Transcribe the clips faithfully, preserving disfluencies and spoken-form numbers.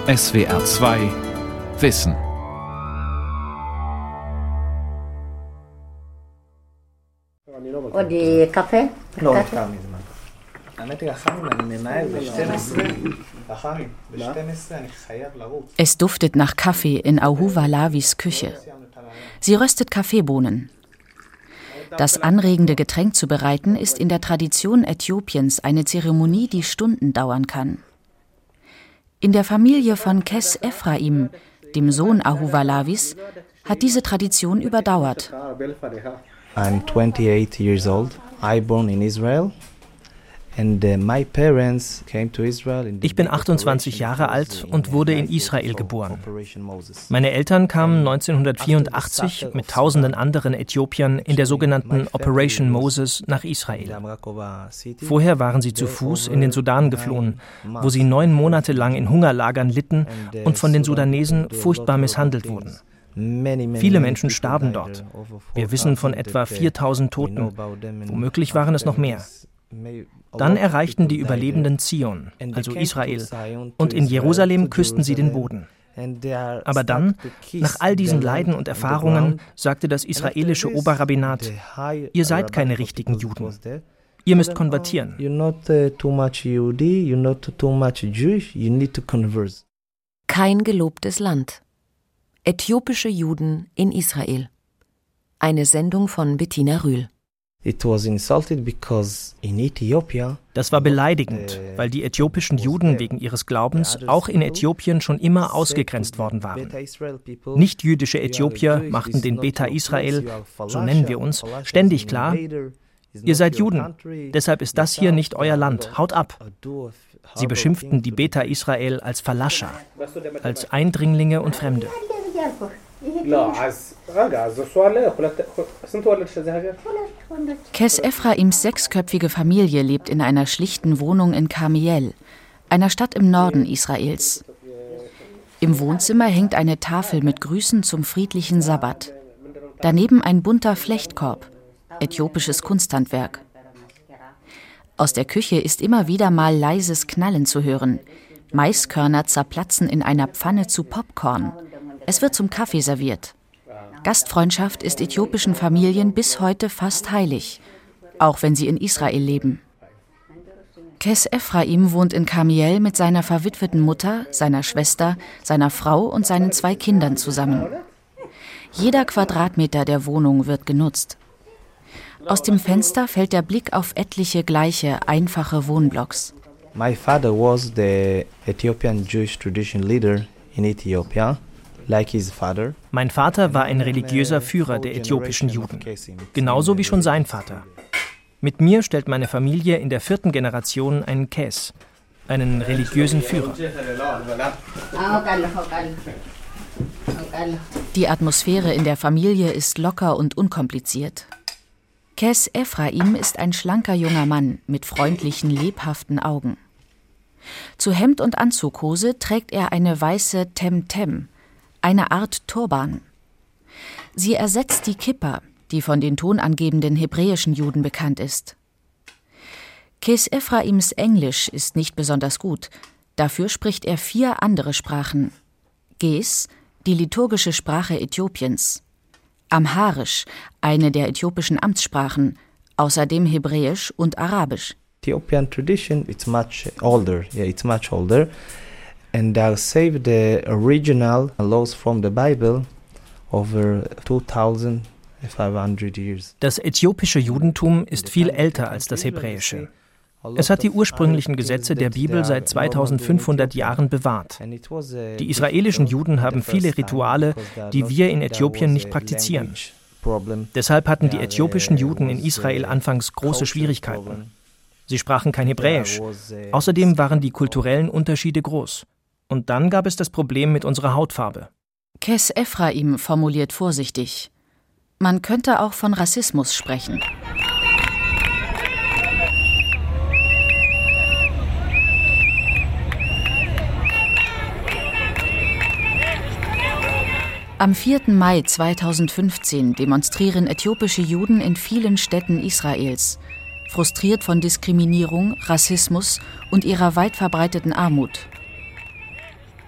S W R zwei Wissen. Kaffee? Es duftet nach Kaffee in Ahuva Lavis Küche. Sie röstet Kaffeebohnen. Das anregende Getränk zu bereiten, ist in der Tradition Äthiopiens eine Zeremonie, die Stunden dauern kann. In der Familie von Kes Ephraim, dem Sohn Ahuva Lavis, hat diese Tradition überdauert. I'm twenty-eight years old. I born in Israel. And my parents came to Israel in the Ich bin achtundzwanzig Jahre alt und wurde in Israel geboren. Meine Eltern kamen neunzehnhundertvierundachtzig mit tausenden anderen Äthiopiern in der sogenannten Operation Moses nach Israel. Vorher waren sie zu Fuß in den Sudan geflohen, wo sie neun Monate lang in Hungerlagern litten und von den Sudanesen furchtbar misshandelt wurden. Viele Menschen starben dort. Wir wissen von etwa viertausend Toten. Womöglich waren es noch mehr. Dann erreichten die Überlebenden Zion, also Israel, und in Jerusalem küssten sie den Boden. Aber dann, nach all diesen Leiden und Erfahrungen, sagte das israelische Oberrabbinat: Ihr seid keine richtigen Juden. Ihr müsst konvertieren. Kein gelobtes Land. Äthiopische Juden in Israel. Eine Sendung von Bettina Rühl. Das war beleidigend, weil die äthiopischen Juden wegen ihres Glaubens auch in Äthiopien schon immer ausgegrenzt worden waren. Nicht-jüdische Äthiopier machten den Beta Israel, so nennen wir uns, ständig klar: Ihr seid Juden, deshalb ist das hier nicht euer Land, haut ab. Sie beschimpften die Beta Israel als Falascha, als Eindringlinge und Fremde. Kes Ephraims sechsköpfige Familie lebt in einer schlichten Wohnung in Karmiel, einer Stadt im Norden Israels. Im Wohnzimmer hängt eine Tafel mit Grüßen zum friedlichen Sabbat. Daneben ein bunter Flechtkorb, äthiopisches Kunsthandwerk. Aus der Küche ist immer wieder mal leises Knallen zu hören. Maiskörner zerplatzen in einer Pfanne zu Popcorn. Es wird zum Kaffee serviert. Gastfreundschaft ist äthiopischen Familien bis heute fast heilig, auch wenn sie in Israel leben. Kes Ephraim wohnt in Karmiel mit seiner verwitweten Mutter, seiner Schwester, seiner Frau und seinen zwei Kindern zusammen. Jeder Quadratmeter der Wohnung wird genutzt. Aus dem Fenster fällt der Blick auf etliche gleiche, einfache Wohnblocks. My father was the Ethiopian Jewish tradition leader in Ethiopia. Like his father. Mein Vater war ein religiöser Führer der äthiopischen Juden, genauso wie schon sein Vater. Mit mir stellt meine Familie in der vierten Generation einen Kes, einen religiösen Führer. Die Atmosphäre in der Familie ist locker und unkompliziert. Kes Ephraim ist ein schlanker junger Mann mit freundlichen, lebhaften Augen. Zu Hemd und Anzughose trägt er eine weiße Temtem, eine Art Turban. Sie ersetzt die Kippa, die von den tonangebenden hebräischen Juden bekannt ist. Kes Ephraims Englisch ist nicht besonders gut. Dafür spricht er vier andere Sprachen. Ges, die liturgische Sprache Äthiopiens. Amharisch, eine der äthiopischen Amtssprachen. Außerdem Hebräisch und Arabisch. Ethiopian tradition, it's much older. Yeah, it's much older. And they saved the original laws from the Bible over two thousand five hundred years. Das äthiopische Judentum ist viel älter als das Hebräische. Es hat die ursprünglichen Gesetze der Bibel seit zweitausendfünfhundert Jahren bewahrt. Die israelischen Juden haben viele Rituale, die wir in Äthiopien nicht praktizieren. Deshalb hatten die äthiopischen Juden in Israel anfangs große Schwierigkeiten. Sie sprachen kein Hebräisch. Außerdem waren die kulturellen Unterschiede groß. Und dann gab es das Problem mit unserer Hautfarbe. Kes Ephraim formuliert vorsichtig: Man könnte auch von Rassismus sprechen. Am vierten Mai zweitausendfünfzehn demonstrieren äthiopische Juden in vielen Städten Israels, frustriert von Diskriminierung, Rassismus und ihrer weit verbreiteten Armut.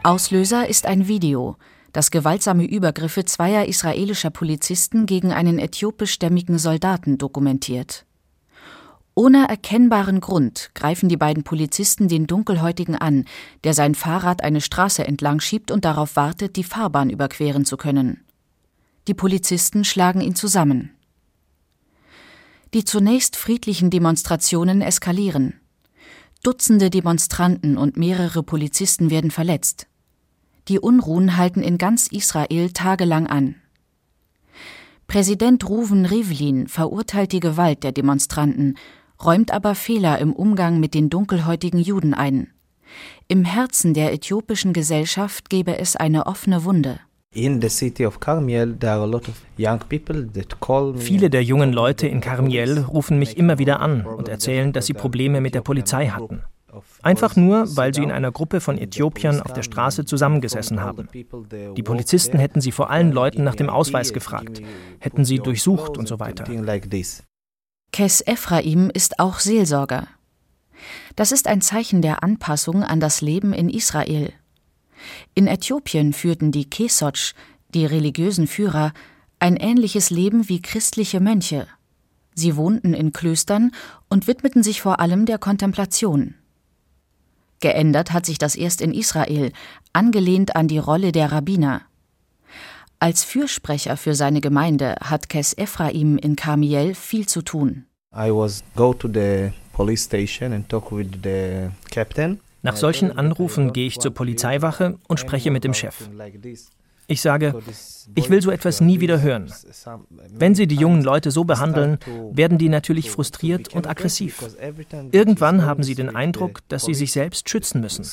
Auslöser ist ein Video, das gewaltsame Übergriffe zweier israelischer Polizisten gegen einen äthiopischstämmigen Soldaten dokumentiert. Ohne erkennbaren Grund greifen die beiden Polizisten den Dunkelhäutigen an, der sein Fahrrad eine Straße entlang schiebt und darauf wartet, die Fahrbahn überqueren zu können. Die Polizisten schlagen ihn zusammen. Die zunächst friedlichen Demonstrationen eskalieren. Dutzende Demonstranten und mehrere Polizisten werden verletzt. Die Unruhen halten in ganz Israel tagelang an. Präsident Reuven Rivlin verurteilt die Gewalt der Demonstranten, räumt aber Fehler im Umgang mit den dunkelhäutigen Juden ein. Im Herzen der äthiopischen Gesellschaft gäbe es eine offene Wunde. In the city of Carmiel, there are a lot of young people that call me. Viele der jungen Leute in Carmiel rufen mich immer wieder an und erzählen, dass sie Probleme mit der Polizei hatten. Einfach nur, weil sie in einer Gruppe von Äthiopiern auf der Straße zusammengesessen haben. Die Polizisten hätten sie vor allen Leuten nach dem Ausweis gefragt, hätten sie durchsucht und so weiter. Kes Ephraim ist auch Seelsorger. Das ist ein Zeichen der Anpassung an das Leben in Israel. In Äthiopien führten die Kesotsch, die religiösen Führer, ein ähnliches Leben wie christliche Mönche. Sie wohnten in Klöstern und widmeten sich vor allem der Kontemplation. Geändert hat sich das erst in Israel, angelehnt an die Rolle der Rabbiner. Als Fürsprecher für seine Gemeinde hat Kes Ephraim in Carmiel viel zu tun. I was go to the police station and talk with the captain. Nach solchen Anrufen gehe ich zur Polizeiwache und spreche mit dem Chef. Ich sage, ich will so etwas nie wieder hören. Wenn Sie die jungen Leute so behandeln, werden die natürlich frustriert und aggressiv. Irgendwann haben sie den Eindruck, dass sie sich selbst schützen müssen.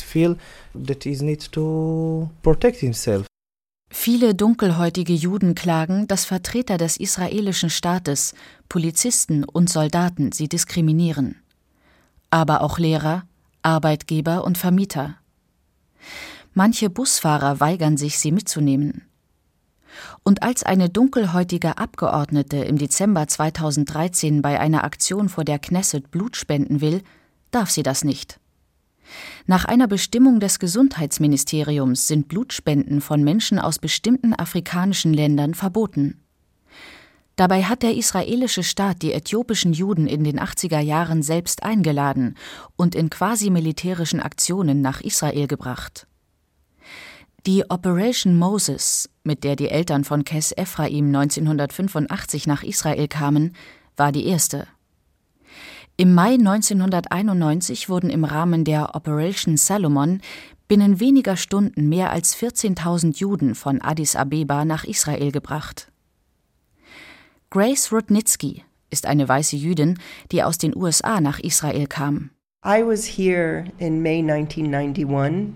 Viele dunkelhäutige Juden klagen, dass Vertreter des israelischen Staates, Polizisten und Soldaten sie diskriminieren. Aber auch Lehrer, Arbeitgeber und Vermieter. Manche Busfahrer weigern sich, sie mitzunehmen. Und als eine dunkelhäutige Abgeordnete im Dezember zweitausenddreizehn bei einer Aktion vor der Knesset Blut spenden will, darf sie das nicht. Nach einer Bestimmung des Gesundheitsministeriums sind Blutspenden von Menschen aus bestimmten afrikanischen Ländern verboten. Dabei hat der israelische Staat die äthiopischen Juden in den achtziger Jahren selbst eingeladen und in quasi-militärischen Aktionen nach Israel gebracht. Die Operation Moses, mit der die Eltern von Kes Ephraim neunzehnhundertfünfundachtzig nach Israel kamen, war die erste. Im Mai neunzehnhunderteinundneunzig wurden im Rahmen der Operation Salomon binnen weniger Stunden mehr als vierzehntausend Juden von Addis Abeba nach Israel gebracht. Grace Rudnitsky ist eine weiße Jüdin, die aus den U S A nach Israel kam. I was here in May nineteen ninety-one.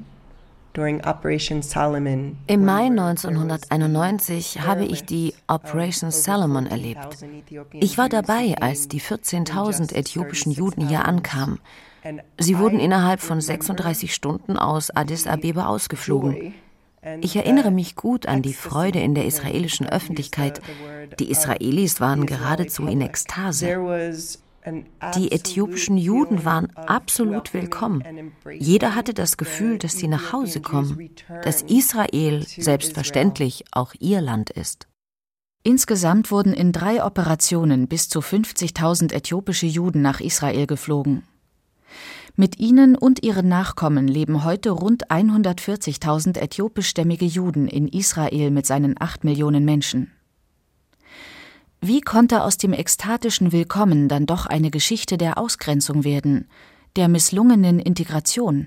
Im Mai neunzehnhunderteinundneunzig habe ich die Operation Salomon erlebt. Ich war dabei, als die vierzehntausend äthiopischen Juden hier ankamen. Sie wurden innerhalb von sechsunddreißig Stunden aus Addis Abeba ausgeflogen. Ich erinnere mich gut an die Freude in der israelischen Öffentlichkeit. Die Israelis waren geradezu in Ekstase. Die äthiopischen Juden waren absolut willkommen. Jeder hatte das Gefühl, dass sie nach Hause kommen, dass Israel selbstverständlich auch ihr Land ist. Insgesamt wurden in drei Operationen bis zu fünfzigtausend äthiopische Juden nach Israel geflogen. Mit ihnen und ihren Nachkommen leben heute rund hundertvierzigtausend äthiopischstämmige Juden in Israel mit seinen acht Millionen Menschen. Wie konnte aus dem ekstatischen Willkommen dann doch eine Geschichte der Ausgrenzung werden, der misslungenen Integration?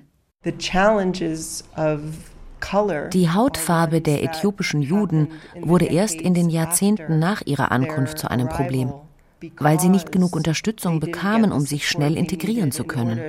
Die Hautfarbe der äthiopischen Juden wurde erst in den Jahrzehnten nach ihrer Ankunft zu einem Problem, weil sie nicht genug Unterstützung bekamen, um sich schnell integrieren zu können.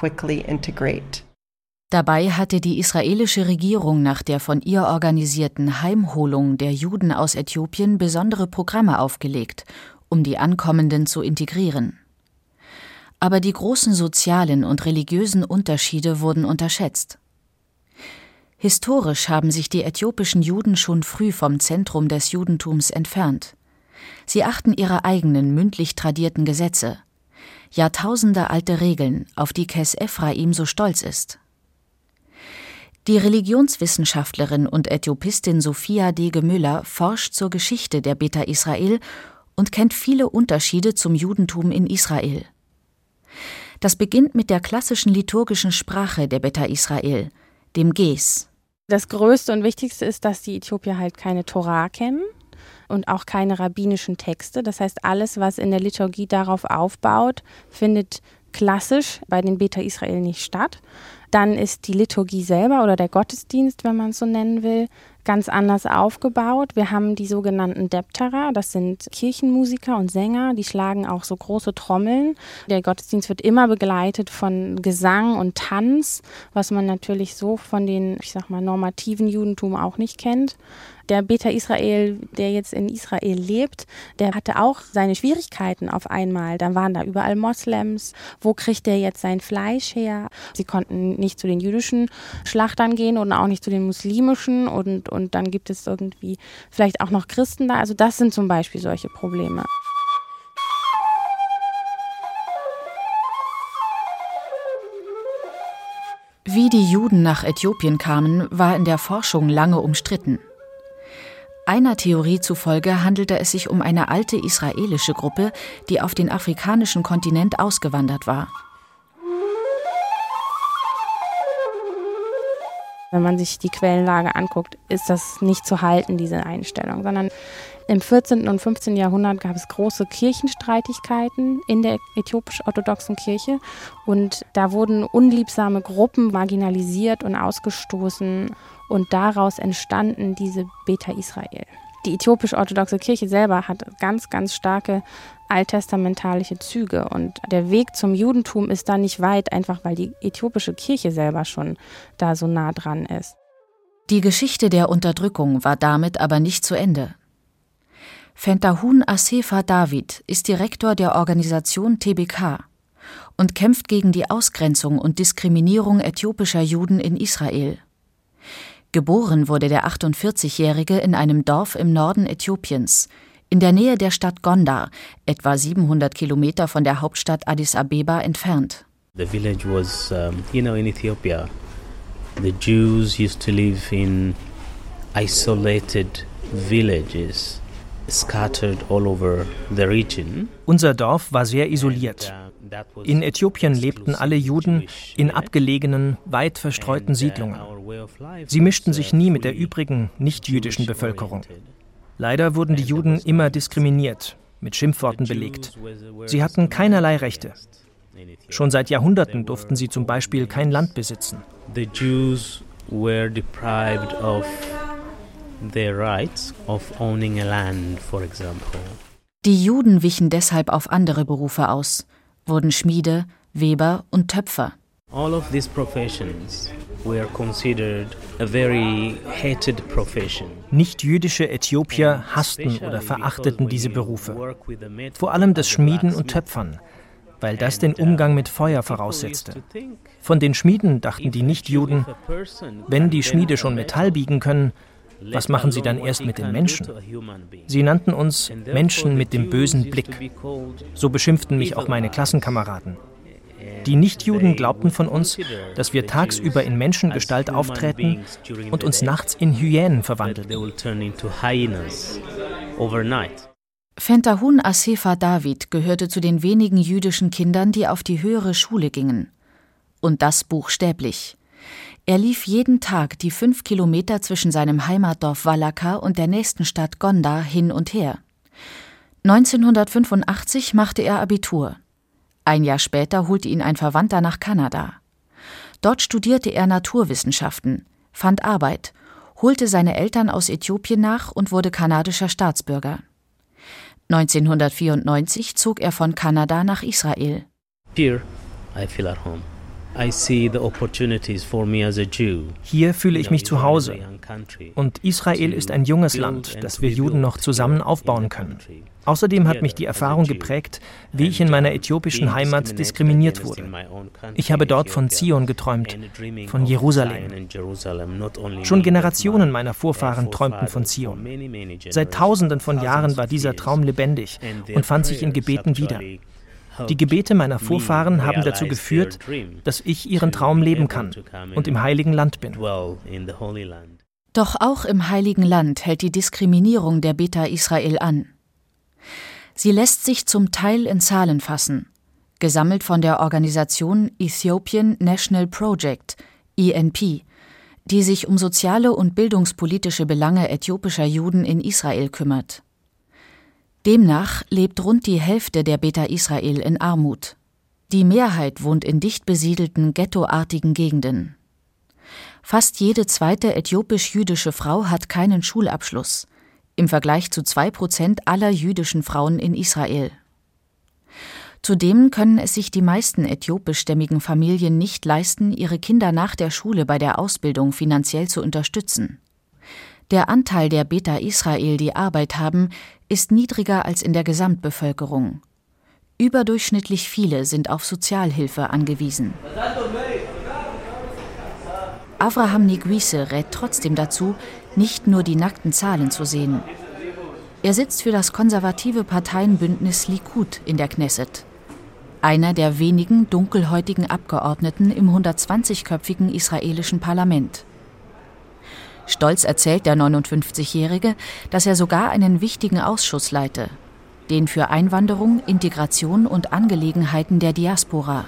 Dabei hatte die israelische Regierung nach der von ihr organisierten Heimholung der Juden aus Äthiopien besondere Programme aufgelegt, um die Ankommenden zu integrieren. Aber die großen sozialen und religiösen Unterschiede wurden unterschätzt. Historisch haben sich die äthiopischen Juden schon früh vom Zentrum des Judentums entfernt. Sie achten ihre eigenen mündlich tradierten Gesetze, jahrtausendealte Regeln, auf die Kes Ephraim so stolz ist. Die Religionswissenschaftlerin und Äthiopistin Sophia Dege-Müller forscht zur Geschichte der Beta Israel und kennt viele Unterschiede zum Judentum in Israel. Das beginnt mit der klassischen liturgischen Sprache der Beta Israel, dem Ges. Das Größte und Wichtigste ist, dass die Äthiopier halt keine Torah kennen und auch keine rabbinischen Texte. Das heißt, alles, was in der Liturgie darauf aufbaut, findet klassisch bei den Beta Israel nicht statt. Dann ist die Liturgie selber oder der Gottesdienst, wenn man es so nennen will, ganz anders aufgebaut. Wir haben die sogenannten Deptera, das sind Kirchenmusiker und Sänger, die schlagen auch so große Trommeln. Der Gottesdienst wird immer begleitet von Gesang und Tanz, was man natürlich so von den, ich sag mal, normativen Judentum auch nicht kennt. Der Beta Israel, der jetzt in Israel lebt, der hatte auch seine Schwierigkeiten auf einmal. Dann waren da überall Moslems. Wo kriegt der jetzt sein Fleisch her? Sie konnten nicht zu den jüdischen Schlachtern gehen und auch nicht zu den muslimischen. Und, und dann gibt es irgendwie vielleicht auch noch Christen da. Also das sind zum Beispiel solche Probleme. Wie die Juden nach Äthiopien kamen, war in der Forschung lange umstritten. Einer Theorie zufolge handelte es sich um eine alte israelische Gruppe, die auf den afrikanischen Kontinent ausgewandert war. Wenn man sich die Quellenlage anguckt, ist das nicht zu halten, diese Einstellung, sondern im vierzehnten und fünfzehnten Jahrhundert gab es große Kirchenstreitigkeiten in der äthiopisch-orthodoxen Kirche und da wurden unliebsame Gruppen marginalisiert und ausgestoßen und daraus entstanden diese Beta Israel. Die äthiopisch-orthodoxe Kirche selber hat ganz, ganz starke alttestamentalische Züge und der Weg zum Judentum ist da nicht weit, einfach weil die äthiopische Kirche selber schon da so nah dran ist. Die Geschichte der Unterdrückung war damit aber nicht zu Ende. Fentahun Assefa David ist Direktor der Organisation T B K und kämpft gegen die Ausgrenzung und Diskriminierung äthiopischer Juden in Israel. Geboren wurde der achtundvierzigjährige in einem Dorf im Norden Äthiopiens, in der Nähe der Stadt Gondar, etwa siebenhundert Kilometer von der Hauptstadt Addis Abeba entfernt. The village was, um, you know, in Ethiopia. The Jews used to live in isolated villages, scattered all over the region. Unser Dorf war sehr isoliert. In Äthiopien lebten alle Juden in abgelegenen, weit verstreuten Siedlungen. Sie mischten sich nie mit der übrigen, nicht-jüdischen Bevölkerung. Leider wurden die Juden immer diskriminiert, mit Schimpfworten belegt. Sie hatten keinerlei Rechte. Schon seit Jahrhunderten durften sie zum Beispiel kein Land besitzen. The Jews were deprived of their rights of owning a land, for example. Die Juden wichen deshalb auf andere Berufe aus, wurden Schmiede, Weber und Töpfer. All of these professions were considered a very hated profession. Nicht-jüdische Äthiopier hassten oder verachteten diese Berufe. Vor allem das Schmieden und Töpfern, weil das den Umgang mit Feuer voraussetzte. Von den Schmieden dachten die Nicht-Juden, wenn die Schmiede schon Metall biegen können, was machen sie dann erst mit den Menschen? Sie nannten uns Menschen mit dem bösen Blick. So beschimpften mich auch meine Klassenkameraden. Die Nichtjuden glaubten von uns, dass wir tagsüber in Menschengestalt auftreten und uns nachts in Hyänen verwandelten. Fentahun Assefa David gehörte zu den wenigen jüdischen Kindern, die auf die höhere Schule gingen. Und das buchstäblich. Er lief jeden Tag die fünf Kilometer zwischen seinem Heimatdorf Wallaka und der nächsten Stadt Gondar hin und her. neunzehnhundertfünfundachtzig machte er Abitur. Ein Jahr später holte ihn ein Verwandter nach Kanada. Dort studierte er Naturwissenschaften, fand Arbeit, holte seine Eltern aus Äthiopien nach und wurde kanadischer Staatsbürger. neunzehnhundertvierundneunzig zog er von Kanada nach Israel. Here I feel at home. I see the opportunities for me as a Jew. Hier fühle ich mich zu Hause. Und Israel ist ein junges Land, das wir Juden noch zusammen aufbauen können. Außerdem hat mich die Erfahrung geprägt, wie ich in meiner äthiopischen Heimat diskriminiert wurde. Ich habe dort von Zion geträumt, von Jerusalem. Schon Generationen meiner Vorfahren träumten von Zion. Seit Tausenden von Jahren war dieser Traum lebendig und fand sich in Gebeten wieder. Die Gebete meiner Vorfahren haben dazu geführt, dass ich ihren Traum leben kann und im Heiligen Land bin. Doch auch im Heiligen Land hält die Diskriminierung der Beta Israel an. Sie lässt sich zum Teil in Zahlen fassen, gesammelt von der Organisation Ethiopian National Project, E N P, die sich um soziale und bildungspolitische Belange äthiopischer Juden in Israel kümmert. Demnach lebt rund die Hälfte der Beta Israel in Armut. Die Mehrheit wohnt in dicht besiedelten, ghettoartigen Gegenden. Fast jede zweite äthiopisch-jüdische Frau hat keinen Schulabschluss, im Vergleich zu zwei Prozent aller jüdischen Frauen in Israel. Zudem können es sich die meisten äthiopischstämmigen Familien nicht leisten, ihre Kinder nach der Schule bei der Ausbildung finanziell zu unterstützen. Der Anteil der Beta Israel, die Arbeit haben, ist niedriger als in der Gesamtbevölkerung. Überdurchschnittlich viele sind auf Sozialhilfe angewiesen. Avraham Nigwise rät trotzdem dazu, nicht nur die nackten Zahlen zu sehen. Er sitzt für das konservative Parteienbündnis Likud in der Knesset, einer der wenigen dunkelhäutigen Abgeordneten im hundertzwanzigköpfigen israelischen Parlament. Stolz erzählt der neunundfünfzigjährige, dass er sogar einen wichtigen Ausschuss leite, den für Einwanderung, Integration und Angelegenheiten der Diaspora.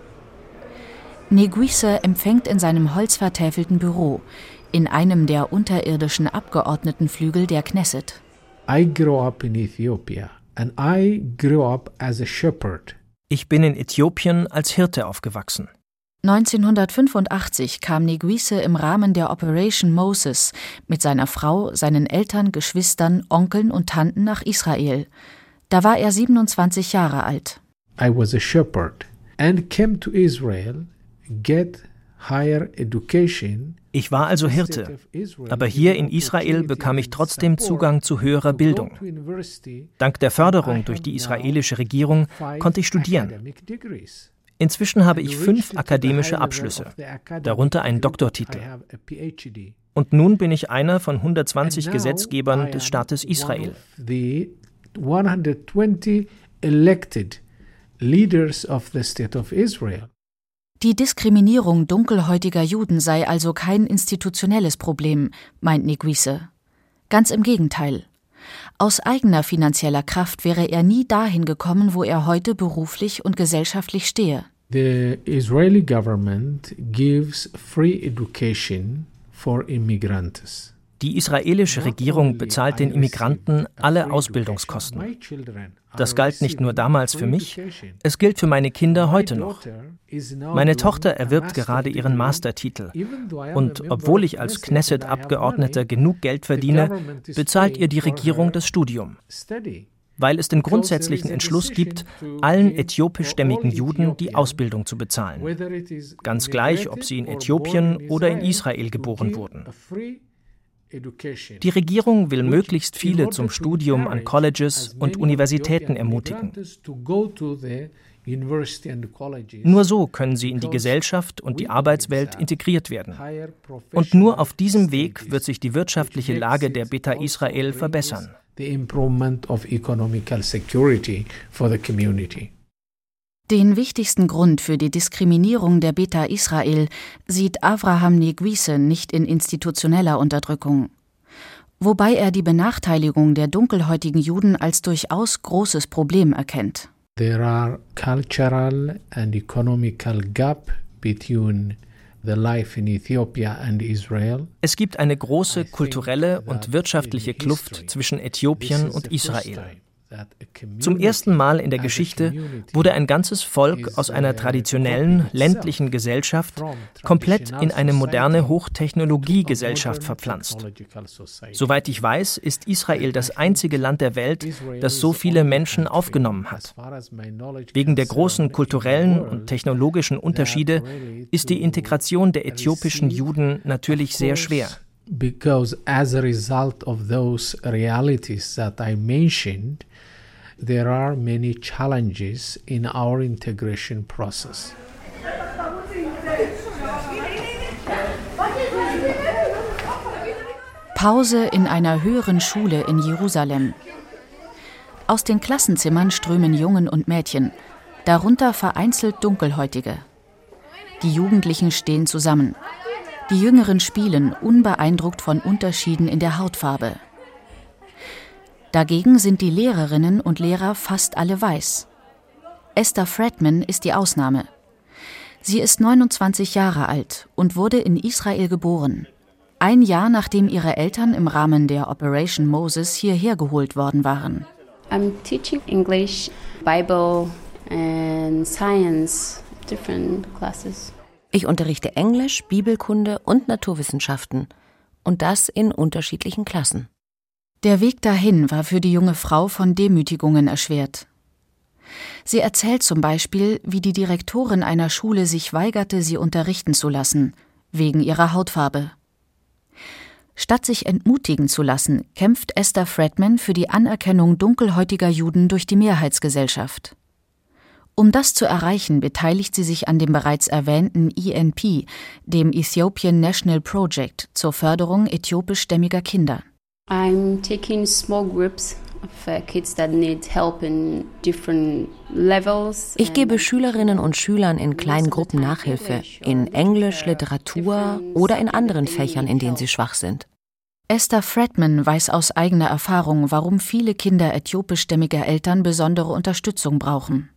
Nigwise empfängt in seinem holzvertäfelten Büro, in einem der unterirdischen Abgeordnetenflügel der Knesset. I grew up in Ethiopia and I grew up as a shepherd. Ich bin in Äthiopien als Hirte aufgewachsen. neunzehnhundertfünfundachtzig kam Nigwise im Rahmen der Operation Moses mit seiner Frau, seinen Eltern, Geschwistern, Onkeln und Tanten nach Israel. Da war er siebenundzwanzig Jahre alt. I was a shepherd and came to Israel, get higher education. Ich war also Hirte, aber hier in Israel bekam ich trotzdem Zugang zu höherer Bildung. Dank der Förderung durch die israelische Regierung konnte ich studieren. Inzwischen habe ich fünf akademische Abschlüsse, darunter einen Doktortitel. Und nun bin ich einer von hundertzwanzig Gesetzgebern des Staates Israel. hundertzwanzig elected leaders of the state of Israel. Die Diskriminierung dunkelhäutiger Juden sei also kein institutionelles Problem, meint Nigwise. Ganz im Gegenteil. Aus eigener finanzieller Kraft wäre er nie dahin gekommen, wo er heute beruflich und gesellschaftlich stehe. The Israeli government gives free education for immigrants. Die israelische Regierung bezahlt den Immigranten alle Ausbildungskosten. Das galt nicht nur damals für mich, es gilt für meine Kinder heute noch. Meine Tochter erwirbt gerade ihren Mastertitel. Und obwohl ich als Knesset-Abgeordneter genug Geld verdiene, bezahlt ihr die Regierung das Studium. Weil es den grundsätzlichen Entschluss gibt, allen äthiopischstämmigen Juden die Ausbildung zu bezahlen. Ganz gleich, ob sie in Äthiopien oder in Israel geboren wurden. Die Regierung will möglichst viele zum Studium an Colleges und Universitäten ermutigen. Nur so können sie in die Gesellschaft und die Arbeitswelt integriert werden. Und nur auf diesem Weg wird sich die wirtschaftliche Lage der Beta Israel verbessern. Den wichtigsten Grund für die Diskriminierung der Beta Israel sieht Avraham Nigwise nicht in institutioneller Unterdrückung, wobei er die Benachteiligung der dunkelhäutigen Juden als durchaus großes Problem erkennt. There are cultural and economical gap between the life in Ethiopia and Israel. Es gibt eine große kulturelle und wirtschaftliche Kluft zwischen Äthiopien und Israel. Zum ersten Mal in der Geschichte wurde ein ganzes Volk aus einer traditionellen ländlichen Gesellschaft komplett in eine moderne Hochtechnologiegesellschaft verpflanzt. Soweit ich weiß, ist Israel das einzige Land der Welt, das so viele Menschen aufgenommen hat. Wegen der großen kulturellen und technologischen Unterschiede ist die Integration der äthiopischen Juden natürlich sehr schwer. Because as a result of those realities that I mentioned, there are many challenges in our integration process. Pause in einer höheren Schule in Jerusalem. Aus den Klassenzimmern strömen Jungen und Mädchen. darunter vereinzelt Dunkelhäutige. Die Jugendlichen stehen zusammen. Die Jüngeren spielen, unbeeindruckt von Unterschieden in der Hautfarbe. Dagegen sind die Lehrerinnen und Lehrer fast alle weiß. Esther Fredman ist die Ausnahme. Sie ist neunundzwanzig Jahre alt und wurde in Israel geboren. Ein Jahr nachdem ihre Eltern im Rahmen der Operation Moses hierher geholt worden waren. I'm teaching English, Bible and Science, different classes. Ich unterrichte Englisch, Bibelkunde und Naturwissenschaften. Und das in unterschiedlichen Klassen. Der Weg dahin war für die junge Frau von Demütigungen erschwert. Sie erzählt zum Beispiel, wie die Direktorin einer Schule sich weigerte, sie unterrichten zu lassen, wegen ihrer Hautfarbe. Statt sich entmutigen zu lassen, kämpft Esther Fredman für die Anerkennung dunkelhäutiger Juden durch die Mehrheitsgesellschaft. Um das zu erreichen, beteiligt sie sich an dem bereits erwähnten E N P, dem Ethiopian National Project, zur Förderung äthiopischstämmiger Kinder. I'm taking small groups of uh, kids that need help in different levels. Ich gebe Schülerinnen und Schülern in kleinen Gruppen Nachhilfe, in Englisch, Literatur oder in anderen Fächern, in denen sie schwach sind. Esther Fredman weiß aus eigener Erfahrung, warum viele Kinder äthiopischstämmiger Eltern besondere Unterstützung brauchen.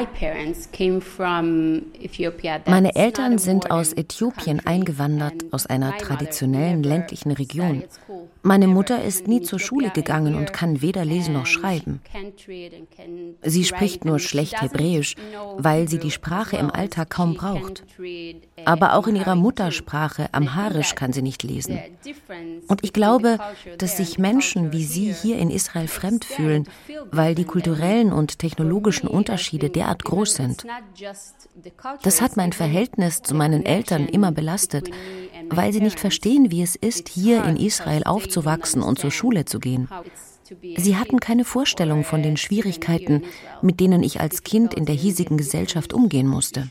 Meine Eltern sind aus Äthiopien eingewandert, aus einer traditionellen ländlichen Region. Meine Mutter ist nie zur Schule gegangen und kann weder lesen noch schreiben. Sie spricht nur schlecht Hebräisch, weil sie die Sprache im Alltag kaum braucht. Aber auch in ihrer Muttersprache, Amharisch, kann sie nicht lesen. Und ich glaube, dass sich Menschen wie sie hier in Israel fremd fühlen, weil die kulturellen und technologischen Unterschiede derart groß sind. Das hat mein Verhältnis zu meinen Eltern immer belastet, weil sie nicht verstehen, wie es ist, hier in Israel aufzuwachsen und zur Schule zu gehen. Sie hatten keine Vorstellung von den Schwierigkeiten, mit denen ich als Kind in der hiesigen Gesellschaft umgehen musste.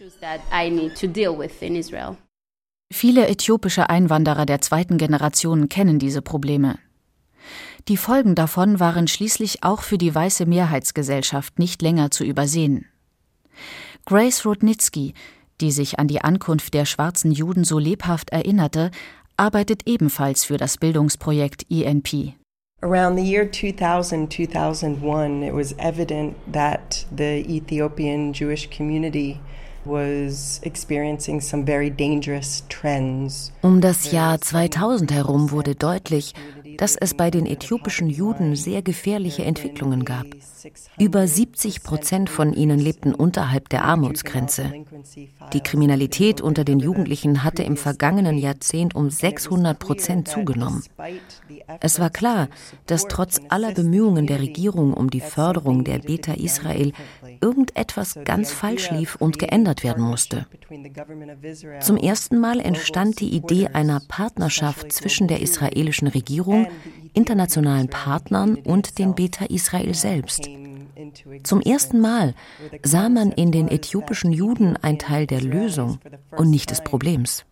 Viele äthiopische Einwanderer der zweiten Generation kennen diese Probleme. Die Folgen davon waren schließlich auch für die weiße Mehrheitsgesellschaft nicht länger zu übersehen. Grace Rudnitsky, die sich an die Ankunft der schwarzen Juden so lebhaft erinnerte, arbeitet ebenfalls für das Bildungsprojekt E N P. Around the year two thousand, two thousand one, it was evident that the Ethiopian Jewish community was experiencing some very dangerous trends. Um das Jahr zweitausend herum wurde deutlich, dass es bei den äthiopischen Juden sehr gefährliche Entwicklungen gab. Über siebzig Prozent von ihnen lebten unterhalb der Armutsgrenze. Die Kriminalität unter den Jugendlichen hatte im vergangenen Jahrzehnt um sechshundert Prozent zugenommen. Es war klar, dass trotz aller Bemühungen der Regierung um die Förderung der Beta Israel irgendetwas ganz falsch lief und geändert werden musste. Zum ersten Mal entstand die Idee einer Partnerschaft zwischen der israelischen Regierung, internationalen Partnern und den Beta Israel selbst. Zum ersten Mal sah man in den äthiopischen Juden einen Teil der Lösung und nicht des Problems.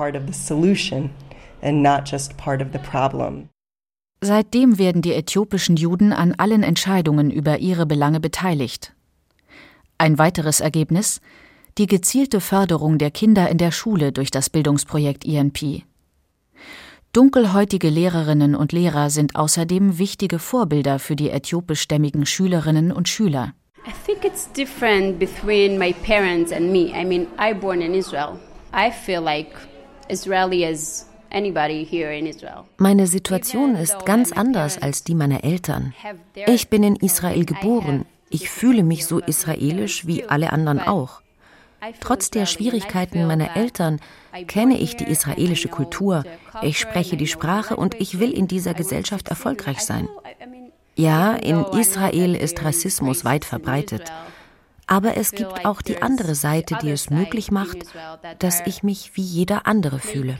Seitdem werden die äthiopischen Juden an allen Entscheidungen über ihre Belange beteiligt. Ein weiteres Ergebnis: die gezielte Förderung der Kinder in der Schule durch das Bildungsprojekt E N P. Dunkelhäutige Lehrerinnen und Lehrer sind außerdem wichtige Vorbilder für die äthiopischstämmigen Schülerinnen und Schüler. I think it's different between my parents and me. I mean, I born in Israel. I feel like Israeli as anybody here in Israel. Meine Situation ist ganz anders als die meiner Eltern. Ich bin in Israel geboren. Ich fühle mich so israelisch wie alle anderen auch. Trotz der Schwierigkeiten meiner Eltern kenne ich die israelische Kultur, ich spreche die Sprache und ich will in dieser Gesellschaft erfolgreich sein. Ja, in Israel ist Rassismus weit verbreitet. Aber es gibt auch die andere Seite, die es möglich macht, dass ich mich wie jeder andere fühle.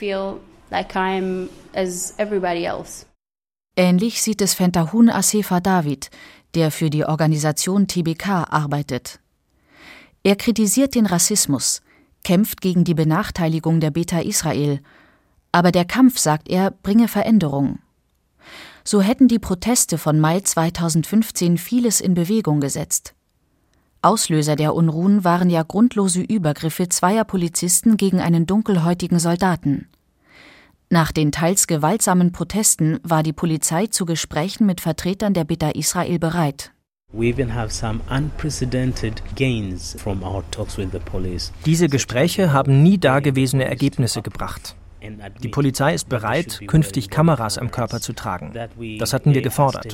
Ähnlich sieht es Fentahun Asefa David, der für die Organisation T B K arbeitet. Er kritisiert den Rassismus, kämpft gegen die Benachteiligung der Beta Israel. Aber der Kampf, sagt er, bringe Veränderung. So hätten die Proteste von Mai zweitausendfünfzehn vieles in Bewegung gesetzt. Auslöser der Unruhen waren ja grundlose Übergriffe zweier Polizisten gegen einen dunkelhäutigen Soldaten. Nach den teils gewaltsamen Protesten war die Polizei zu Gesprächen mit Vertretern der Beta Israel bereit. Diese Gespräche haben nie dagewesene Ergebnisse gebracht. Die Polizei ist bereit, künftig Kameras am Körper zu tragen. Das hatten wir gefordert.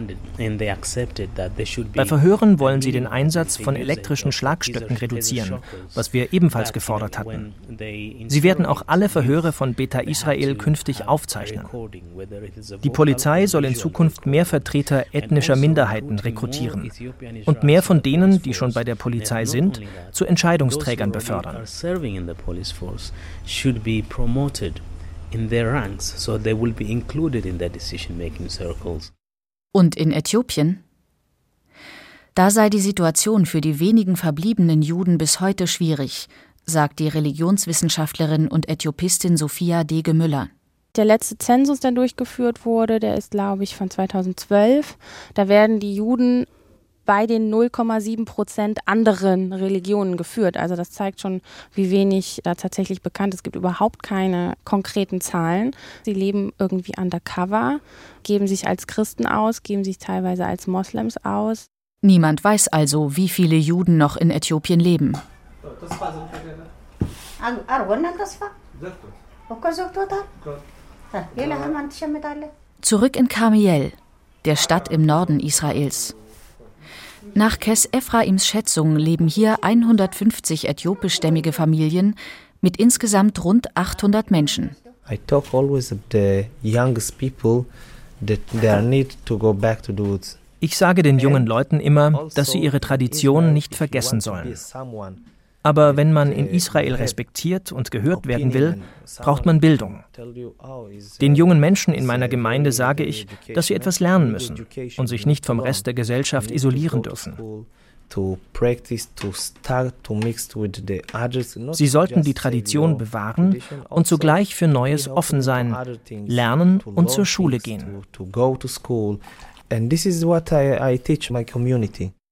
Bei Verhören wollen sie den Einsatz von elektrischen Schlagstöcken reduzieren, was wir ebenfalls gefordert hatten. Sie werden auch alle Verhöre von Beta Israel künftig aufzeichnen. Die Polizei soll in Zukunft mehr Vertreter ethnischer Minderheiten rekrutieren und mehr von denen, die schon bei der Polizei sind, zu Entscheidungsträgern befördern. In their ranks, so they will be included in their decision-making circles. Und in Äthiopien? Da sei die Situation für die wenigen verbliebenen Juden bis heute schwierig, sagt die Religionswissenschaftlerin und Äthiopistin Sophia Dege-Müller. Der letzte Zensus, der durchgeführt wurde, der ist, glaube ich, von zweitausendzwölf. Da werden die Juden bei den null Komma sieben Prozent anderen Religionen geführt. Also das zeigt schon, wie wenig da tatsächlich bekannt ist. Es gibt überhaupt keine konkreten Zahlen. Sie leben irgendwie undercover, geben sich als Christen aus, geben sich teilweise als Moslems aus. Niemand weiß also, wie viele Juden noch in Äthiopien leben. Zurück in Karmiel, der Stadt im Norden Israels. Nach Kes Ephraims Schätzung leben hier hundertfünfzig äthiopischstämmige Familien mit insgesamt rund achthundert Menschen. I talk always with the youngest people that they need to go back to the woods. Ich sage den jungen Leuten immer, dass sie ihre Traditionen nicht vergessen sollen. Aber wenn man in Israel respektiert und gehört werden will, braucht man Bildung. Den jungen Menschen in meiner Gemeinde sage ich, dass sie etwas lernen müssen und sich nicht vom Rest der Gesellschaft isolieren dürfen. Sie sollten die Tradition bewahren und zugleich für Neues offen sein, lernen und zur Schule gehen. And this is what I, I teach my community.